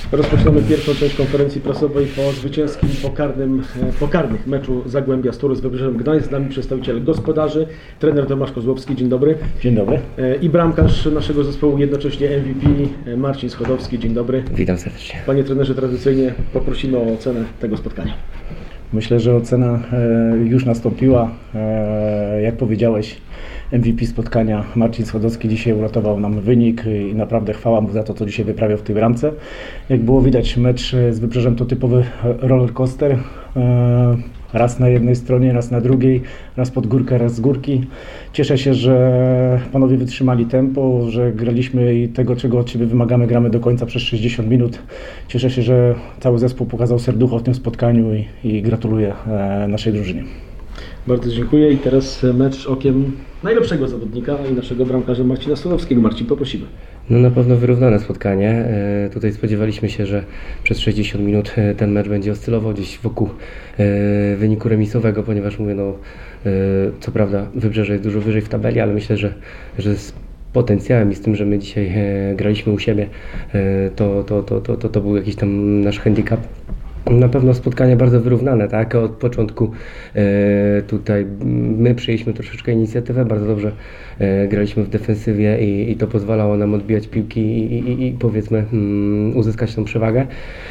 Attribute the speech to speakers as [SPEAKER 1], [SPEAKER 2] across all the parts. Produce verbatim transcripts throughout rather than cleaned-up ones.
[SPEAKER 1] Rozpoczynamy pierwszą część konferencji prasowej po zwycięskim pokarnym, pokarnych meczu Zagłębia Stur z Wybrzeżem Gdańsk. Z nami przedstawiciel gospodarzy, trener Tomasz Kozłowski. Dzień dobry.
[SPEAKER 2] Dzień dobry.
[SPEAKER 1] I bramkarz naszego zespołu, jednocześnie M V P Marcin Schodowski. Dzień dobry.
[SPEAKER 3] Witam serdecznie.
[SPEAKER 1] Panie trenerze, tradycyjnie poprosimy o ocenę tego spotkania.
[SPEAKER 2] Myślę, że ocena już nastąpiła. Jak powiedziałeś, M V P spotkania Marcin Schodowski dzisiaj uratował nam wynik i naprawdę chwała mu za to, co dzisiaj wyprawiał w tej bramce. Jak było widać, mecz z Wybrzeżem to typowy roller coaster. Raz na jednej stronie, raz na drugiej, raz pod górkę, raz z górki. Cieszę się, że panowie wytrzymali tempo, że graliśmy i tego, czego od siebie wymagamy, gramy do końca przez sześćdziesiąt minut. Cieszę się, że cały zespół pokazał serducho w tym spotkaniu i, i gratuluję naszej drużynie.
[SPEAKER 1] Bardzo dziękuję i teraz mecz okiem najlepszego zawodnika i naszego bramkarza Marcina Schodowskiego. Marcin, poprosimy.
[SPEAKER 3] No na pewno wyrównane spotkanie. E, tutaj spodziewaliśmy się, że przez sześćdziesiąt minut ten mecz będzie oscylował gdzieś wokół e, wyniku remisowego, ponieważ mówię, no e, co prawda Wybrzeże jest dużo wyżej w tabeli, ale myślę, że, że z potencjałem i z tym, że my dzisiaj e, graliśmy u siebie, e, to, to, to, to, to, to był jakiś tam nasz handicap. Na pewno spotkanie bardzo wyrównane, tak? Od początku e, tutaj my przyjęliśmy troszeczkę inicjatywę, bardzo dobrze e, graliśmy w defensywie i, i to pozwalało nam odbijać piłki i, i, i powiedzmy mm, uzyskać tą przewagę,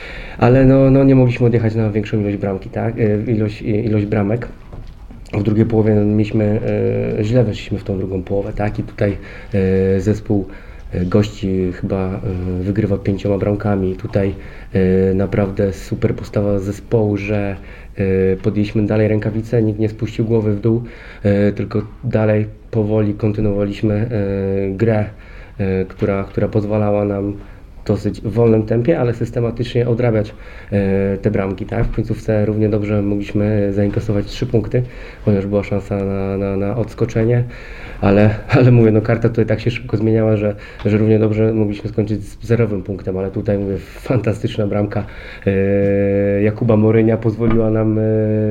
[SPEAKER 3] ale no, no nie mogliśmy odjechać na większą ilość bramki, tak? E, ilość, ilość bramek. W drugiej połowie mieliśmy, e, źle weszliśmy w tą drugą połowę, tak? I tutaj e, zespół gości chyba wygrywa pięcioma bramkami. Tutaj naprawdę super postawa zespołu, że podjęliśmy dalej rękawice, nikt nie spuścił głowy w dół, tylko dalej powoli kontynuowaliśmy grę, która, która pozwalała nam w dosyć wolnym tempie, ale systematycznie odrabiać te bramki. Tak? W końcówce równie dobrze mogliśmy zainkasować trzy punkty, ponieważ była szansa na, na, na odskoczenie, ale, ale mówię, no karta tutaj tak się szybko zmieniała, że, że równie dobrze mogliśmy skończyć z zerowym punktem, ale tutaj mówię, fantastyczna bramka Jakuba Morynia pozwoliła nam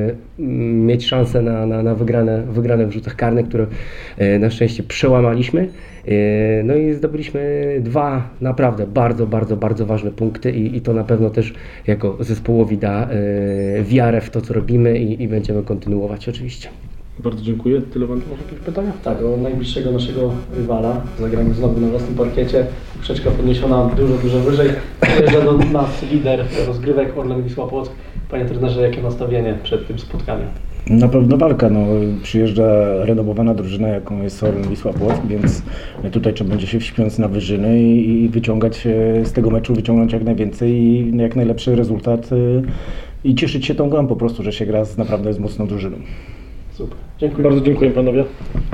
[SPEAKER 3] mieć szansę na, na, na wygrane, wygrane w rzutach karnych, które na szczęście przełamaliśmy. No i zdobyliśmy dwa naprawdę bardzo, bardzo, bardzo ważne punkty i, i to na pewno też jako zespołowi da y, wiarę w to, co robimy i, i będziemy kontynuować oczywiście.
[SPEAKER 1] Bardzo dziękuję. Tyle Wam może jakieś pytania?
[SPEAKER 4] Tak, o najbliższego naszego rywala. Zagramy znowu na własnym parkiecie. Poprzeczka podniesiona dużo, dużo wyżej. Przyjeżdża do nas lider rozgrywek Orlen Wisła Płock. Panie trenerze, jakie nastawienie przed tym spotkaniem?
[SPEAKER 2] Na pewno walka. No, przyjeżdża renomowana drużyna, jaką jest Orlen Wisła Płock, więc tutaj trzeba będzie się wspiąć na wyżyny i, i wyciągać z tego meczu, wyciągnąć jak najwięcej i jak najlepszy rezultat i cieszyć się tą grą po prostu, że się gra z naprawdę z mocną drużyną.
[SPEAKER 4] Super. Dziękuję.
[SPEAKER 1] Bardzo dziękuję panowie.